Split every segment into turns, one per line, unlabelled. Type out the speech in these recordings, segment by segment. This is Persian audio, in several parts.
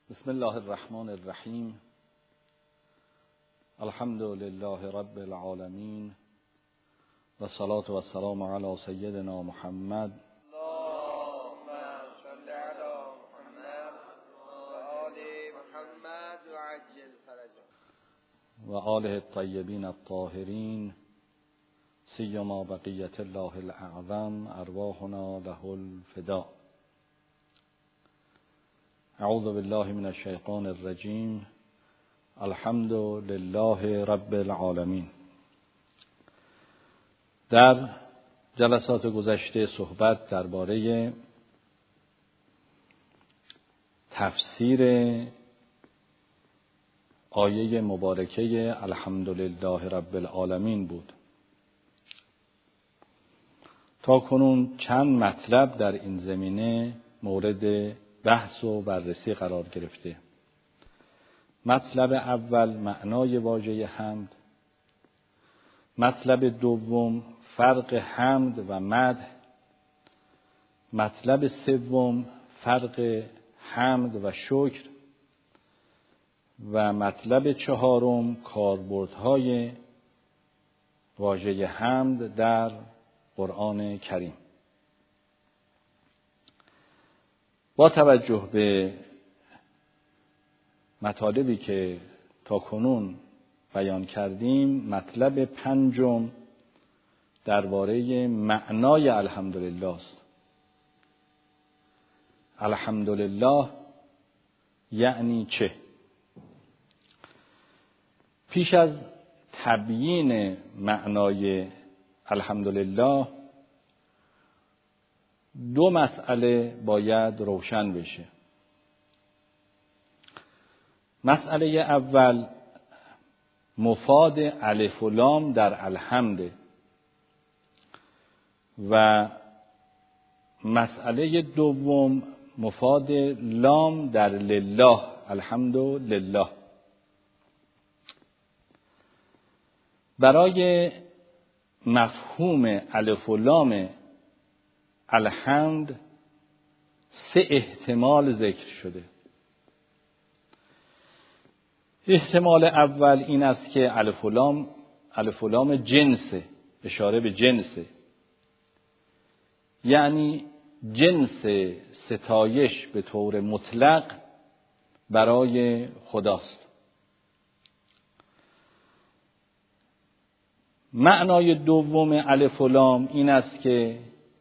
بسم الله الرحمن الرحیم. الحمد لله رب العالمین و صلاة و السلام علی سیدنا محمد
اللهم صل علی محمد و آل محمد و عجل فرجهم
و آله الطیبین الطاهرین سیما بقیت الله الاعظم ارواحنا له الفداء. اعوذ بالله من الشیطان الرجیم. الحمد لله رب العالمین. در جلسات گذشته صحبت درباره تفسیر آیه مبارکه الحمدلله رب العالمین بود. تا کنون چند مطلب در این زمینه مورد بحث و بررسی قرار گرفته. مطلب اول معنای واژه حمد، مطلب دوم فرق حمد و مدح، مطلب سوم فرق حمد و شکر و مطلب چهارم کاربردهای واژه حمد در قرآن کریم. با توجه به مطالبی که تا کنون بیان کردیم، مطلب پنجم درباره معنای الحمدلله است. الحمدلله یعنی چه؟ پیش از تبیین معنای الحمدلله دو مسئله باید روشن بشه. مسئله اول مفاد الف و لام در الحمد و مسئله دوم مفاد لام در لله، الحمد لله. برای مفهوم الف و لام الحمد سه احتمال ذکر شده. احتمال اول این است که الف و لام جنسه، اشاره به جنسه، یعنی جنس ستایش به طور مطلق برای خداست. معنای دوم الف و لام این است که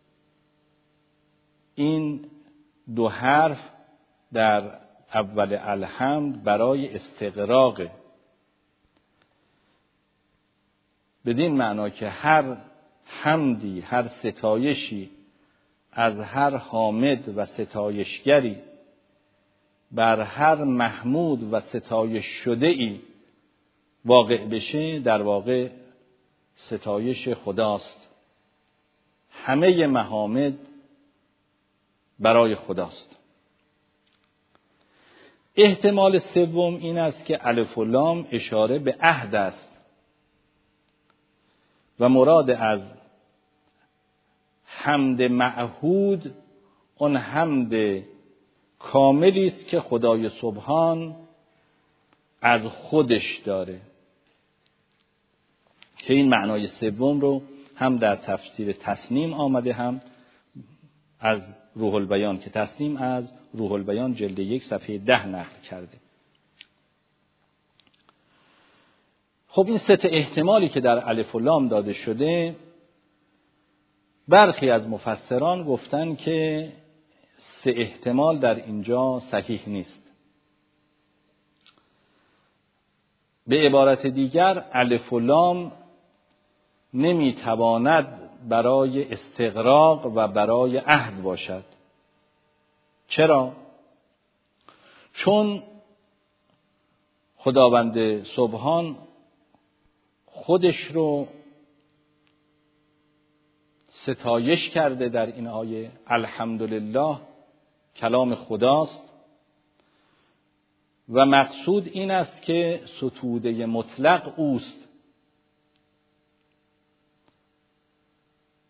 این دو حرف در اول الحمد برای استغراق، بدین معنا که هر حمدی، هر ستایشی از هر حامد و ستایشگری بر هر محمود و ستایش شده ای واقع بشه، در واقع ستایش خداست. همه محامد برای خداست. احتمال سوم این است که الف و لام اشاره به عهد است و مراد از حمد معهود اون حمد کاملی است که خدای سبحان از خودش داره، که این معنای سوم رو هم در تفسیر تسنیم آمده، هم از روح البیان، که تسنیم از روح البیان جلد 1 صفحه 10 نقل کرده. خب این سه احتمالی که در الف و لام داده شده، برخی از مفسران گفتن که سه احتمال در اینجا صحیح نیست. به عبارت دیگر الف و لام نمیتواند برای استغراق و برای عهد باشد. چرا؟ چون خداوند سبحان خودش رو ستایش کرده در این آیه. الحمدلله کلام خداست و مقصود این است که ستوده مطلق اوست.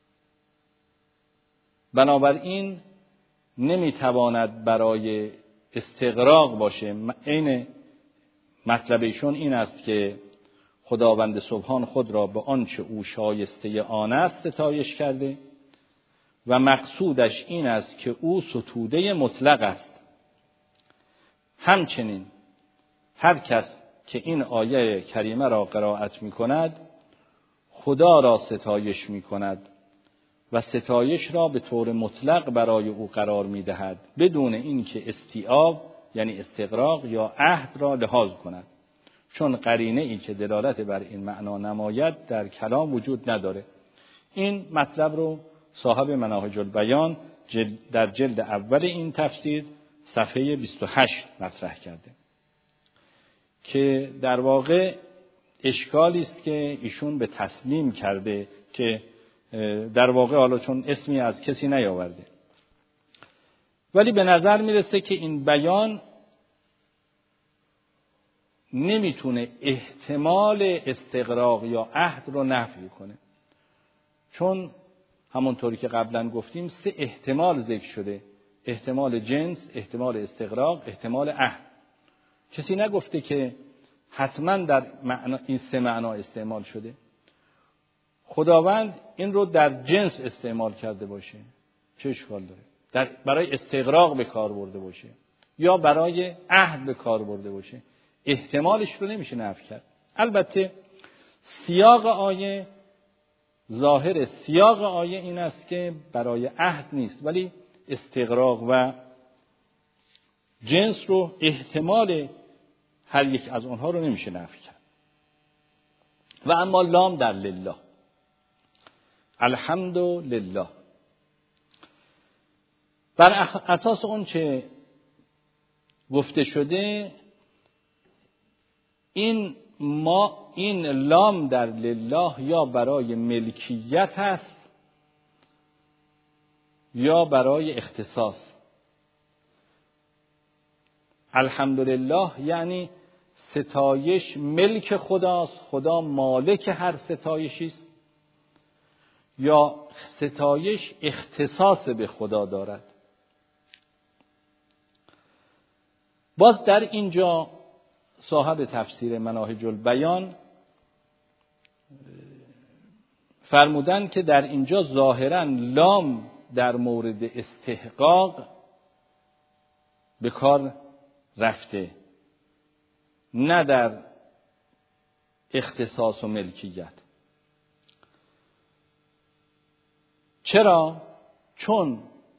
بنابراین نمیتواند برای استغراق باشه. عین مطلب ایشون این است که خداوند سبحان خود را به آنچه او شایسته آن است ستایش کرده و مقصودش این است که او ستوده مطلق است. همچنین هر کس که این آیه کریمه را قرائت می کند خدا را ستایش می کند و ستایش را به طور مطلق برای او قرار می دهد بدون اینکه استیعاب یعنی استغراق یا عهد را لحاظ کند، چون قرینه ای که دلالت بر این معنا نماید در کلام وجود نداره. این مطلب رو صاحب مناهج البیان در جلد اول این تفسیر صفحه 28 مطرح کرده که در واقع اشکالی است که ایشون به تسلیم کرده که در واقع حالا چون اسمی از کسی نیاورده، ولی به نظر میرسه که این بیان نمیتونه احتمال استغراق یا عهد رو نفی کنه، چون همونطوری که قبلا گفتیم 3 احتمال ذکر شده: احتمال جنس، احتمال استغراق، احتمال عهد. کسی نگفته که حتما در این 3 معنا استعمال شده. خداوند این رو در جنس استعمال کرده باشه چه اشکال داره؟ برای استغراق به کار برده باشه یا برای عهد به کار برده باشه، احتمالش رو نمیشه نفی کرد. البته سیاق آیه، ظاهر سیاق آیه این است که برای عهد نیست، ولی استغراق و جنس رو احتمال هر یک از اونها رو نمیشه نفی کرد. و اما لام در لله، الحمدلله، بر اساس اون چه گفته شده این لام در لله یا برای ملکیت است یا برای اختصاص. الحمدلله یعنی ستایش ملک خداست، خدا مالک هر ستایشی است، یا ستایش اختصاص به خدا دارد. باز در اینجا صاحب تفسیر مناهج البیان فرمودن که در اینجا ظاهراً لام در مورد استحقاق به کار رفته، نه در اختصاص و ملکیت. چرا؟ چون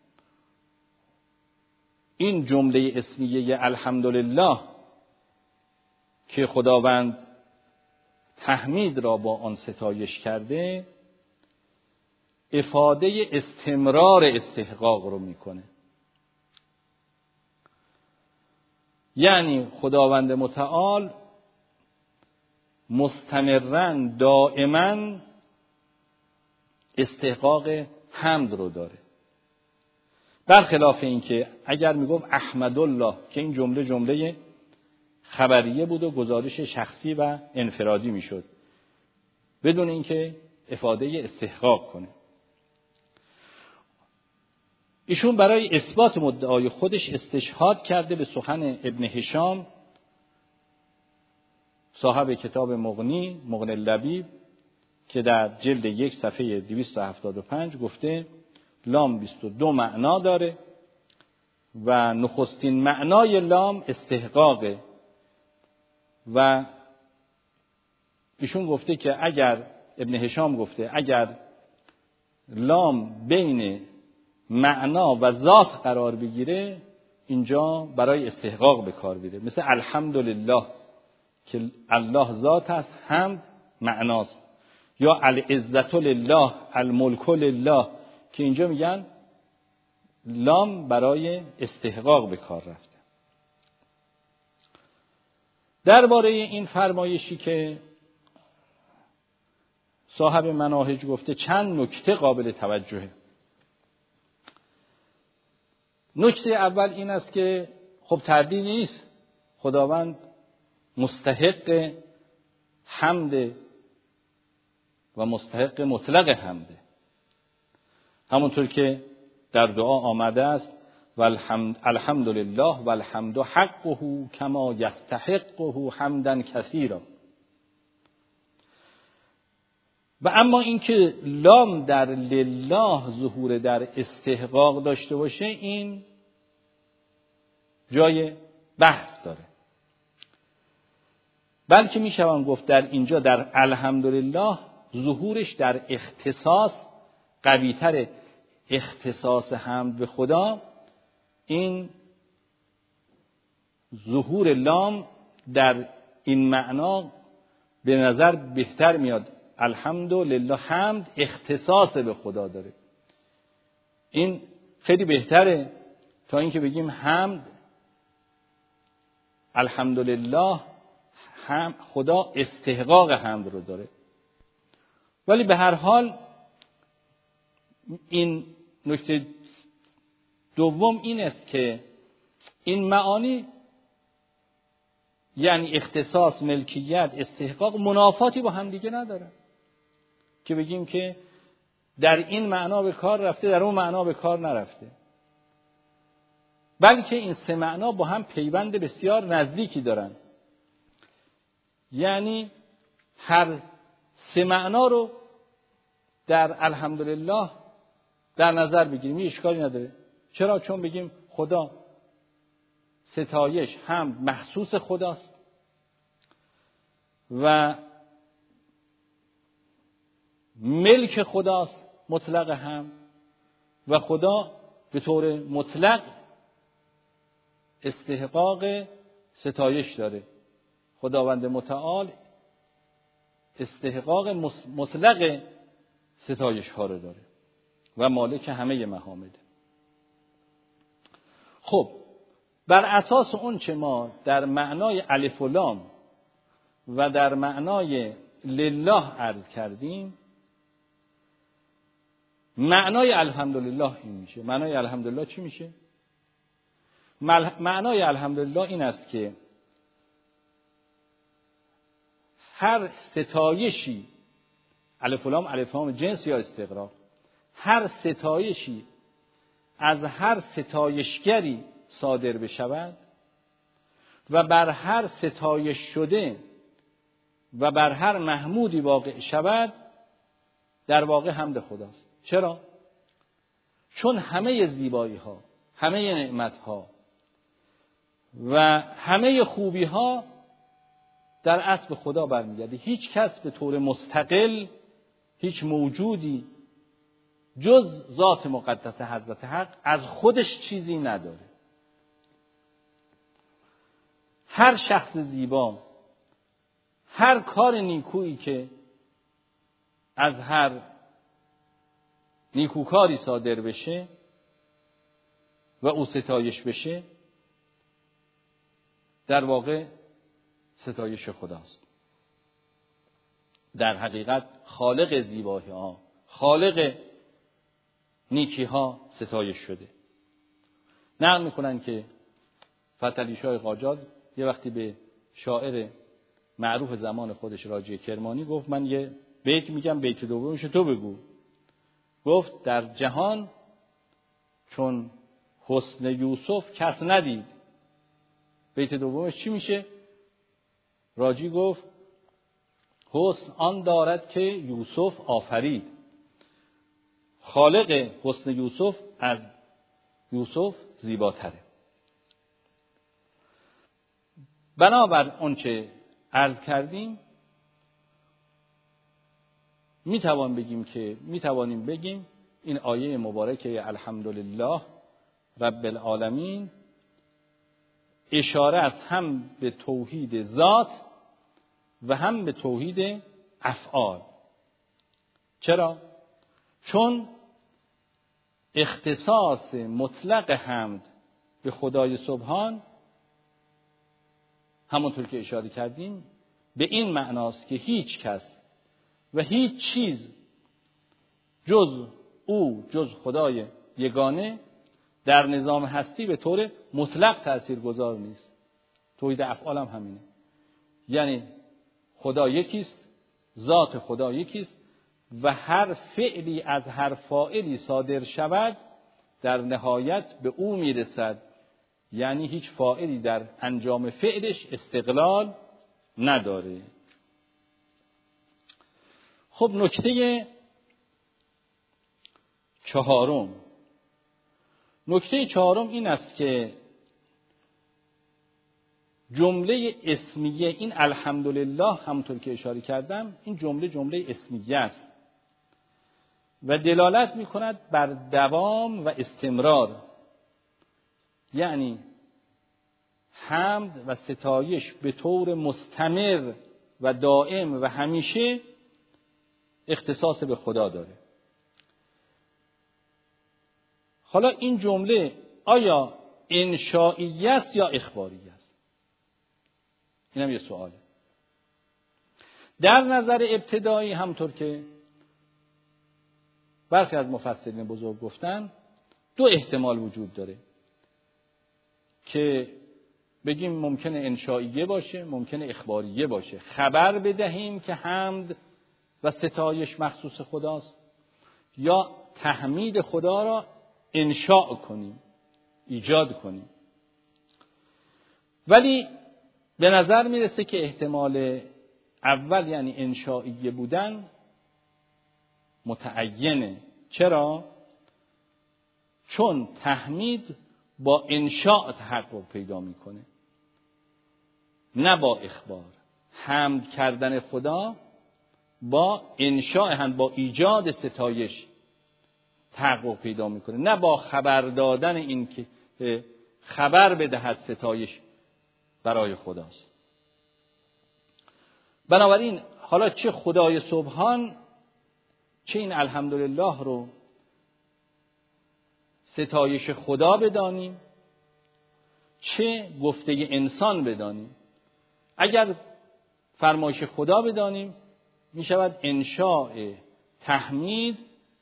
این جمله اسمیه الحمدلله که خداوند تحمید را با آن ستایش کرده افاده استمرار استحقاق رو میکنه. یعنی خداوند متعال مستمراً دائما استحقاق حمد رو داره، برخلاف این که اگر میگفت احمدالله که این جمله خبریه بود و گزارش شخصی و انفرادی میشد بدون اینکه افاده استحقاق کنه. ایشون برای اثبات مدعای خودش استشهاد کرده به سخن ابن هشام صاحب کتاب مغنی اللبیب که در جلد 1 صفحه 275 گفته لام 22 معنا داره و نخستین معنای لام استحقاقه و ایشون گفته که ابن هشام گفته اگر لام بین معنا و ذات قرار بگیره اینجا برای استحقاق به کار میره، مثل الحمدلله که الله ذات است، حمد معناست، یا العزت لله الملک لله که اینجا میگن لام برای استحقاق به کار رفته. درباره این فرمایشی که صاحب مناهج گفته چند نکته قابل توجهه. نکته اول این است که خب تردید نیست خداوند مستحق حمد و مستحق مطلق حمده، همونطور که در دعا آمده است الحمد لله و الحمد حقه کما یستحقه حمدا کثیرا. و اما اینکه لام در لله ظهور در استحقاق داشته باشه، این جای بحث داره. بلکه میشوان گفت در اینجا در الحمدلله ظهورش در اختصاص قوی‌تر، اختصاص حمد به خدا. این ظهور لام در این معنا به نظر بهتر میاد. الحمدلله، حمد اختصاص به خدا داره. این خیلی بهتره تا اینکه بگیم حمد الحمدلله خدا استحقاق حمد رو داره. ولی به هر حال این نکته دوم این است که این معانی یعنی اختصاص، ملکیت، استحقاق منافاتی با هم دیگه نداره که بگیم که در این معنا به کار رفته در اون معنا به کار نرفته، بلکه این سه معنا با هم پیوند بسیار نزدیکی دارن. یعنی هر سه معنا رو در الحمدلله در نظر بگیریم، هیچ اشکالی نداره. چرا؟ چون بگیم خدا ستایش، حمد مخصوص خداست و ملک خداست مطلق حمد، و خدا به طور مطلق استحقاق ستایش داره. خداوند متعال استحقاق مطلق ستایش ها رو داره و مالک همه محامده. خب بر اساس اون چه ما در معنای الف و لام و در معنای لله عرض کردیم، معنای الحمدلله این میشه. معنای الحمدلله چی میشه؟ معنای الحمدلله این است که هر ستایشی، الف و لام الف لام جنس یا استغراق، هر ستایشی از هر ستایشگری صادر بشود و بر هر ستایش شده و بر هر محمودی واقع شود، در واقع حمد خداست. چرا؟ چون همه زیبایی ها، همه نعمت ها و همه خوبی ها در اصل به خدا برمیگرده. هیچ کس به طور مستقل، هیچ موجودی جز ذات مقدس حضرت حق از خودش چیزی نداره. هر شخص زیبا، هر کار نیکویی که از هر نیکوکاری صادر بشه و او ستایش بشه، در واقع ستایش خداست. در حقیقت خالق زیبایی ها، خالق نیکی ها ستایش شده. نقل میکنن که فتحعلی شاه قاجار یه وقتی به شاعر معروف زمان خودش راجی کرمانی گفت من یه بیت میگم، بیت دومش تو بگو. گفت در جهان چون حسن یوسف کس ندید. بیت دومش چی میشه؟ راجی گفت حسن آن دارد که یوسف آفرید. خالق حسن یوسف از یوسف زیباتره. بنابر اون چه عرض کردیم میتوانیم بگیم این آیه مبارکه الحمدلله رب العالمین اشاره است هم به توحید ذات و هم به توحید افعال. چرا؟ چون اختصاص مطلق حمد به خدای سبحان همونطور که اشاره کردیم به این معناست که هیچ کس و هیچ چیز جز او، جز خدای یگانه در نظام هستی به طور مطلق تاثیرگذار نیست. توحید افعال هم همینه. یعنی خدا یکیست، ذات خدا یکیست و هر فعلی از هر فاعلی صادر شود در نهایت به او میرسد، یعنی هیچ فاعلی در انجام فعلش استقلال نداره. خب نکته چهارم این است که جمله اسمیه، این الحمدلله همونطور که اشاره کردم، این جمله اسمیه است و دلالت می‌کند بر دوام و استمرار، یعنی حمد و ستایش به طور مستمر و دائم و همیشه اختصاص به خدا داره. حالا این جمله آیا انشائیه است یا اخباریه است؟ اینم یه سواله. در نظر ابتدایی همونطور که برخی از مفسرین بزرگ گفتن، دو احتمال وجود داره که بگیم ممکنه انشائیه باشه، ممکنه اخباریه باشه. خبر بدهیم که حمد و ستایش مخصوص خداست، یا تحمید خدا را انشاء کنیم، ایجاد کنیم. ولی به نظر میرسه که احتمال اول، یعنی انشائیه بودن، متعینه. چرا؟ چون تحمید با انشاء تحقق پیدا میکنه، نه با اخبار. حمد کردن خدا با انشاء هم، با ایجاد ستایش تحقق پیدا میکنه، نه با خبر دادن این که خبر بدهد ستایش برای خداست. بنابراین حالا چه خدای سبحان، چه این الحمدلله رو ستایش خدا بدانیم، چه گفته انسان بدانیم. اگر فرمایش خدا بدانیم، می شود انشاء تحمید،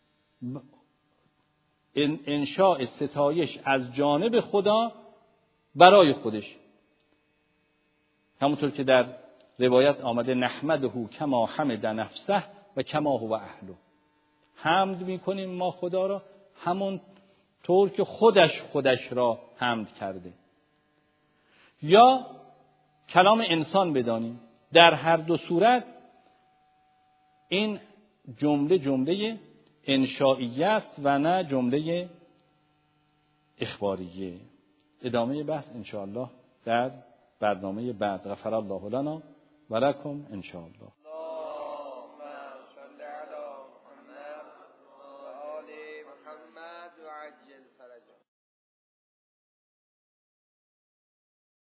انشاء ستایش از جانب خدا برای خودش، همونطور که در روایت آمده نحمده کما حمد نفسه و کما هو اهله. حمد میکنیم ما خدا را همون طور که خودش را حمد کرده. یا کلام انسان بدانیم. در هر دو صورت این جمله انشائیه است و نه جمله اخباریه. ادامه بحث انشاءالله در برنامه بعد. غفر الله لنا و لکم انشاءالله.